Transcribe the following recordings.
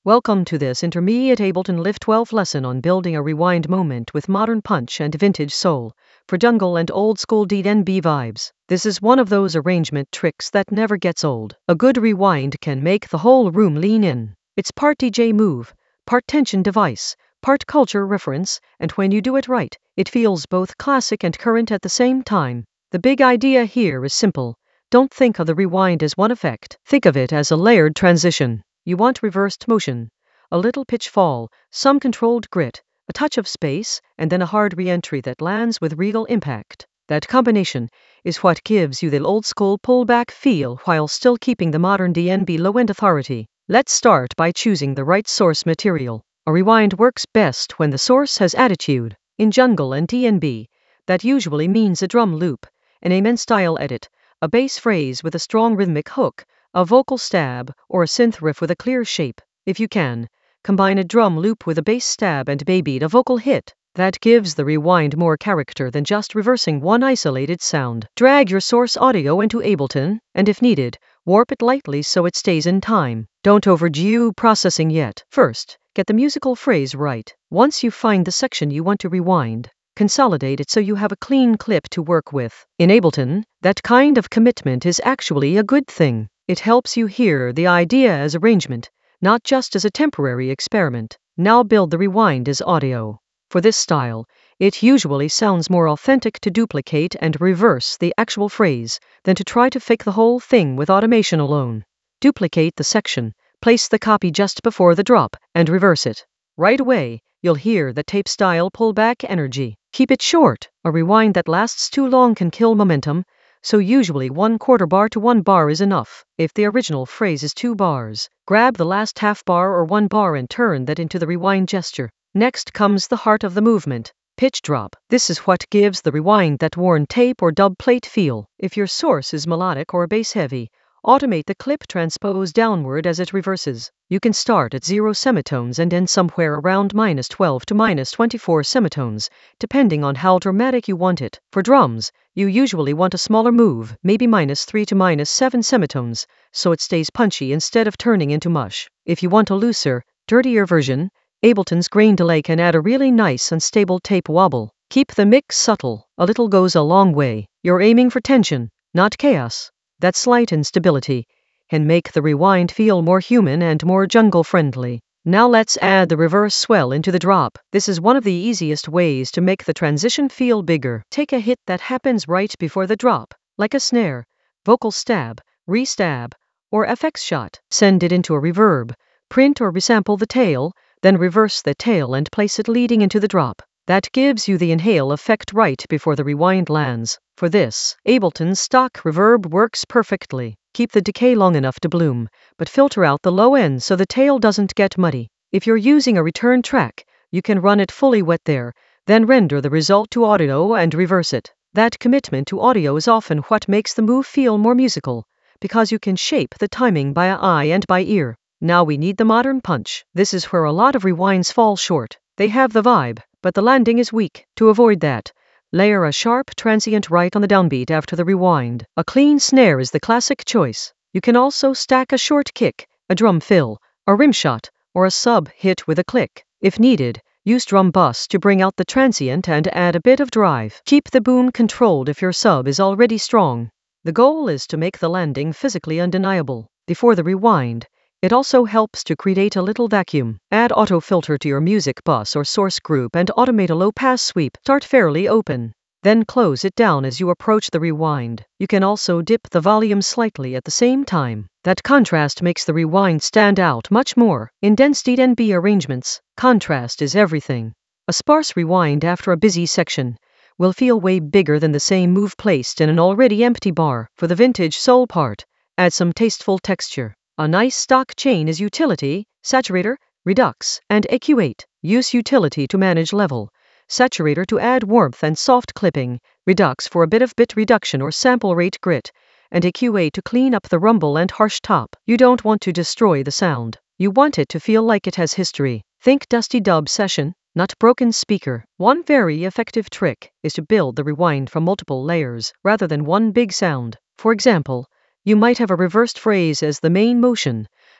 Welcome to this intermediate Ableton Live 12 lesson on building a rewind moment with modern punch and vintage soul for jungle and old school D&B vibes. This is one of those arrangement tricks that never gets old. A good rewind can make the whole room lean in. It's part DJ move, part tension device, part culture reference, and when you do it right, it feels both classic and current at the same time. The big idea here is simple. Don't think of the rewind as one effect. Think of it as a layered transition. You want reversed motion, a little pitch fall, some controlled grit, a touch of space, and then a hard re-entry that lands with regal impact. That combination is what gives you the old-school pullback feel while still keeping the modern D&B low-end authority. Let's start by choosing the right source material. A rewind works best when the source has attitude. In jungle and D&B, that usually means a drum loop, an amen-style edit, a bass phrase with a strong rhythmic hook, a vocal stab, or a synth riff with a clear shape. If you can, combine a drum loop with a bass stab and maybe a vocal hit. That gives the rewind more character than just reversing one isolated sound. Drag your source audio into Ableton, and if needed, warp it lightly so it stays in time. Don't overdo processing yet. First, get the musical phrase right. Once you find the section you want to rewind, consolidate it so you have a clean clip to work with. In Ableton, that kind of commitment is actually a good thing. It helps you hear the idea as arrangement, not just as a temporary experiment. Now build the rewind as audio. For this style, it usually sounds more authentic to duplicate and reverse the actual phrase than to try to fake the whole thing with automation alone. Duplicate the section, place the copy just before the drop, and reverse it. Right away, you'll hear the tape-style pullback energy. Keep it short. A rewind that lasts too long can kill momentum, so usually 1/4 bar to 1 bar is enough. If the original phrase is 2 bars, grab the last half bar or 1 bar and turn that into the rewind gesture. Next comes the heart of the movement, pitch drop. This is what gives the rewind that worn tape or dub plate feel. If your source is melodic or bass heavy, automate the clip transpose downward as it reverses. You can start at 0 semitones and end somewhere around -12 to -24 semitones, depending on how dramatic you want it. For drums, you usually want a smaller move, maybe -3 to -7 semitones, so it stays punchy instead of turning into mush. If you want a looser, dirtier version, Ableton's grain delay can add a really nice and stable tape wobble. Keep the mix subtle. A little goes a long way. You're aiming for tension, not chaos. That slight instability can make the rewind feel more human and more jungle-friendly. Now let's add the reverse swell into the drop. This is one of the easiest ways to make the transition feel bigger. Take a hit that happens right before the drop, like a snare, vocal stab, re-stab, or FX shot. Send it into a reverb, print or resample the tail, then reverse the tail and place it leading into the drop. That gives you the inhale effect right before the rewind lands. For this, Ableton's stock reverb works perfectly. Keep the decay long enough to bloom, but filter out the low end so the tail doesn't get muddy. If you're using a return track, you can run it fully wet there, then render the result to audio and reverse it. That commitment to audio is often what makes the move feel more musical, because you can shape the timing by eye and by ear. Now we need the modern punch. This is where a lot of rewinds fall short. They have the vibe, but the landing is weak. To avoid that, layer a sharp transient right on the downbeat after the rewind. A clean snare is the classic choice. You can also stack a short kick, a drum fill, a rim shot, or a sub hit with a click. If needed, use drum bus to bring out the transient and add a bit of drive. Keep the boom controlled if your sub is already strong. The goal is to make the landing physically undeniable. Before the rewind, it also helps to create a little vacuum. Add auto filter to your music bus or source group and automate a low-pass sweep. Start fairly open, then close it down as you approach the rewind. You can also dip the volume slightly at the same time. That contrast makes the rewind stand out much more. In dense D&B arrangements, contrast is everything. A sparse rewind after a busy section will feel way bigger than the same move placed in an already empty bar. For the vintage soul part, add some tasteful texture. A nice stock chain is utility, saturator, redux, and EQ8. Use utility to manage level, saturator to add warmth and soft clipping, redux for a bit of bit reduction or sample rate grit, and EQ8 to clean up the rumble and harsh top. You don't want to destroy the sound. You want it to feel like it has history. Think dusty dub session, not broken speaker. One very effective trick is to build the rewind from multiple layers rather than one big sound. For example, you might have a reversed phrase as the main motion,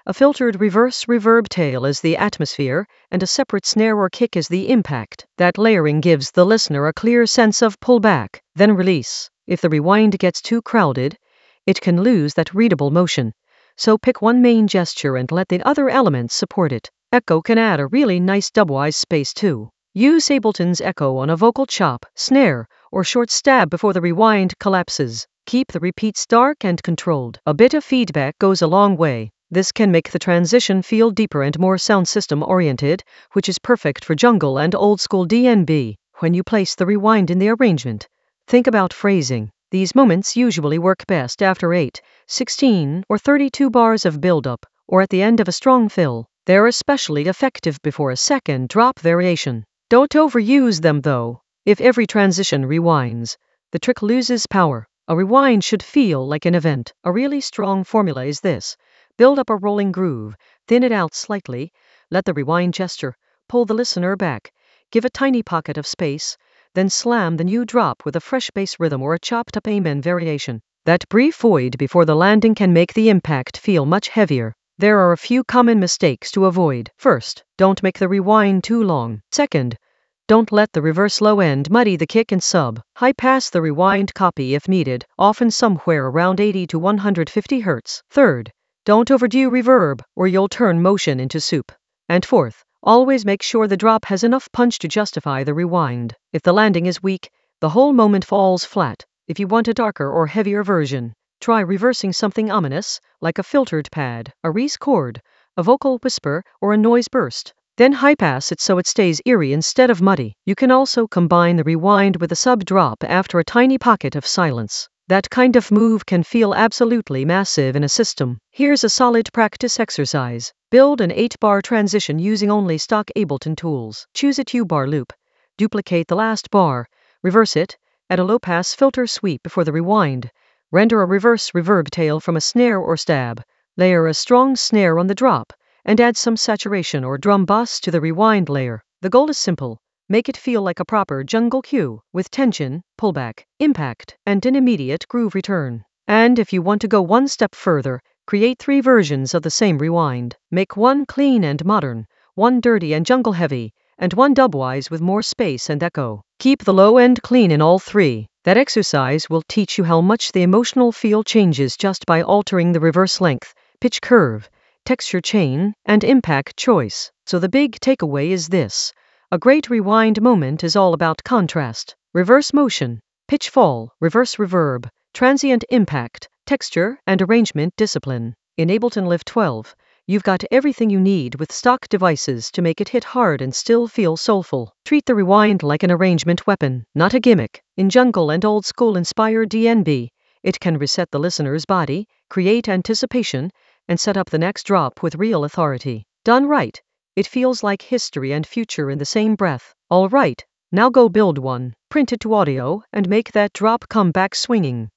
A filtered reverse reverb tail is the atmosphere, and a separate snare or kick is the impact. That layering gives the listener a clear sense of pull back, then release. If the rewind gets too crowded, it can lose that readable motion. So pick one main gesture and let the other elements support it. Echo can add a really nice dubwise space too. Use Ableton's echo on a vocal chop, snare, or short stab before the rewind collapses. Keep the repeats dark and controlled. A bit of feedback goes a long way. This can make the transition feel deeper and more sound system oriented, which is perfect for jungle and old school DnB. When you place the rewind in the arrangement, think about phrasing. These moments usually work best after 8, 16, or 32 bars of build-up, or at the end of a strong fill. They're especially effective before a second drop variation. Don't overuse them though. If every transition rewinds, the trick loses power. A rewind should feel like an event. A really strong formula is this. Build up a rolling groove, thin it out slightly, let the rewind gesture pull the listener back, give a tiny pocket of space, then slam the new drop with a fresh bass rhythm or a chopped up amen variation. That brief void before the landing can make the impact feel much heavier. There are a few common mistakes to avoid. First, don't make the rewind too long. Second, don't let the reverse low end muddy the kick and sub. High pass the rewind copy if needed, often somewhere around 80 to 150 Hz. Third, don't overdo reverb, or you'll turn motion into soup. And fourth, always make sure the drop has enough punch to justify the rewind. If the landing is weak, the whole moment falls flat. If you want a darker or heavier version, try reversing something ominous, like a filtered pad, a Reese chord, a vocal whisper, or a noise burst. Then high pass it so it stays eerie instead of muddy. You can also combine the rewind with a sub drop after a tiny pocket of silence. That kind of move can feel absolutely massive in a system. Here's a solid practice exercise. Build an 8-bar transition using only stock Ableton tools. Choose a 2-bar loop. Duplicate the last bar. Reverse it. Add a low-pass filter sweep before the rewind. Render a reverse reverb tail from a snare or stab. Layer a strong snare on the drop, and add some saturation or drum bass to the rewind layer. The goal is simple. Make it feel like a proper jungle cue, with tension, pullback, impact, and an immediate groove return. And if you want to go one step further, create 3 versions of the same rewind. Make one clean and modern, one dirty and jungle heavy, and one dubwise with more space and echo. Keep the low end clean in all 3. That exercise will teach you how much the emotional feel changes just by altering the reverse length, pitch curve, texture chain, and impact choice. So the big takeaway is this. A great rewind moment is all about contrast, reverse motion, pitch fall, reverse reverb, transient impact, texture, and arrangement discipline. In Ableton Lift 12, you've got everything you need with stock devices to make it hit hard and still feel soulful. Treat the rewind like an arrangement weapon, not a gimmick. In jungle and old school inspired DnB, it can reset the listener's body, create anticipation, and set up the next drop with real authority. Done right, it feels like history and future in the same breath. All right, now go build one, print it to audio, and make that drop come back swinging.